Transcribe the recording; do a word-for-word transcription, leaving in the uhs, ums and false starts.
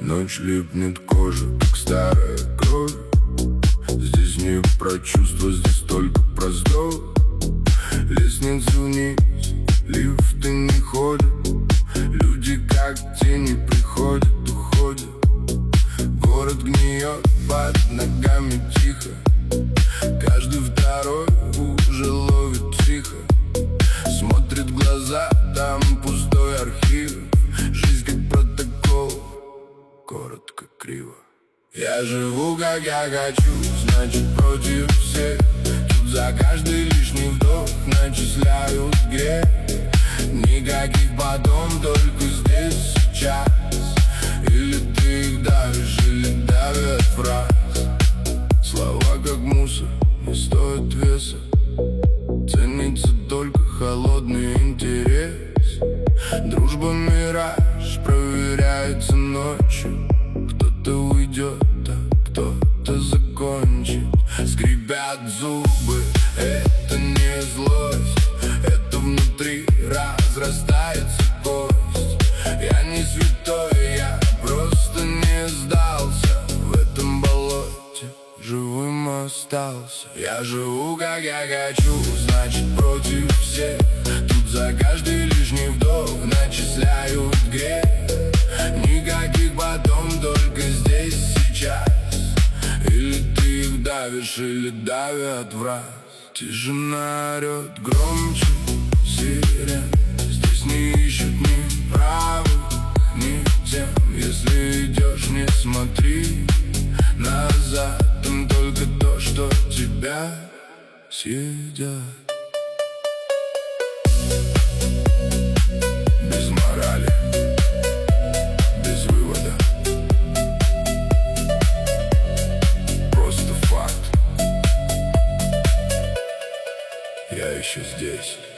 Ночь липнет к коже, как старая кровь. Здесь не про чувства, здесь только про вздох. Лестницы вниз, лифты не ходят. Люди как тени приходят, уходят. Город гниет под ногами тихо. Каждый второй уже ловит тихо. Смотрит в глаза, там пустой архив. Жизнь как протокол, коротко, криво. Я живу как я хочу, значит против всех. Тут за каждый лишний вдох начисляют грех. Никаких потом, только здесь, сейчас. Или ты их давишь, или давят в раз. Слова как мусор, не стоят веса. Ценится только холодный интерес. Дружба мираж, проверяется ночью. Кто-то уйдет, а кто-то закончит. Скрипят зубы, это не злость. Это внутри разрастается кость. Я не святой, я просто не сдался. В этом болоте живым остался. Я живу как я хочу, значит против всех. Тут за каждый лишний вдох начисляют грех. Никаких потом, только здесь, сейчас. Или ты их давишь, или давят в раз. Тишина орет громче сирен. Здесь не ищут ни правых, ни тем. Если идешь, не смотри назад. Там только то, что тебя съедят. Без морали, без вывода. Просто факт. Я еще здесь.